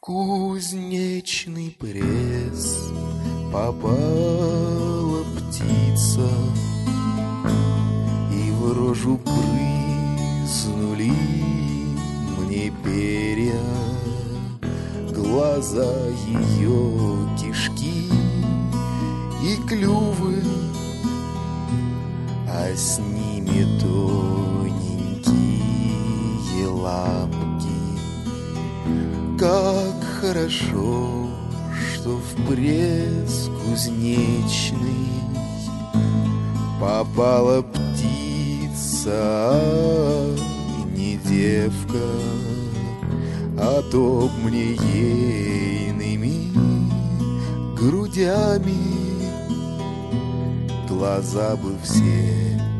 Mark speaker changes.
Speaker 1: кузнечный пресс попала птица, и в рожу брызнули мне перья, глаза ее кишки и клювы, а с ними тоненькие лапки. Как хорошо, что в пресс кузнечный попала птица, а не девка, а то б мне ейными грудями глаза бы все